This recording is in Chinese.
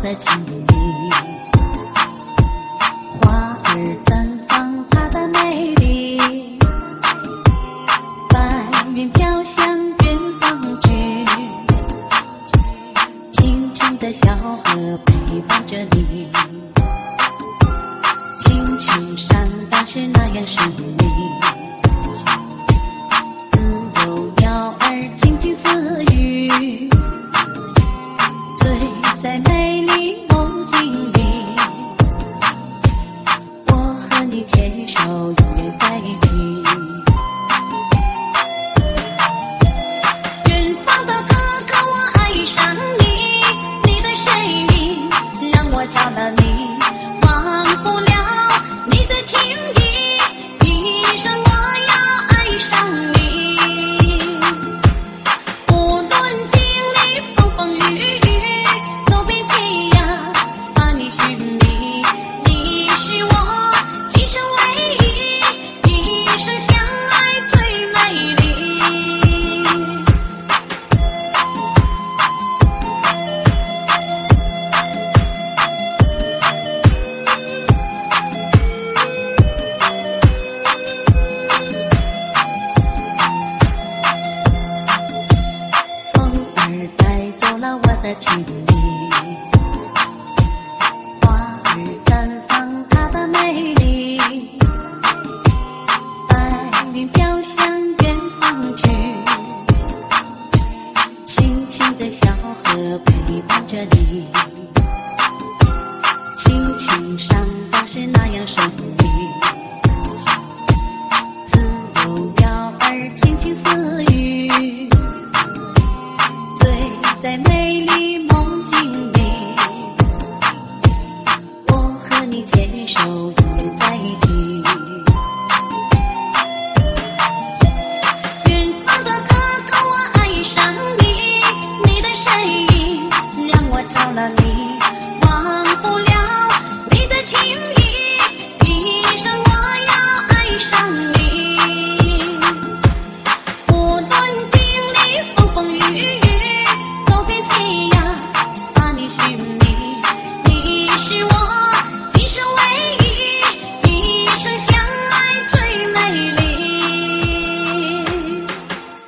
的情意，花儿绽放它的美丽，白云飘向远方去，轻轻的小河陪伴着你，轻轻山荡是那样顺利，自由鸟儿轻轻私语，醉在美丽梦境里，我和你牵手永远在一起。远方的哥哥，我爱上你，你的身影让我着了迷，忘不了你的情意，一生我要爱上你。无论经历风风雨雨，走遍天涯把你寻觅，你是我今生唯一，一生相爱最美丽。风儿带走了我的情意，花儿绽放它的美丽，白云飘向远方去，轻轻的小河陪伴着你，轻轻山荡是那样顺利，自由鸟儿轻轻私语，醉在美丽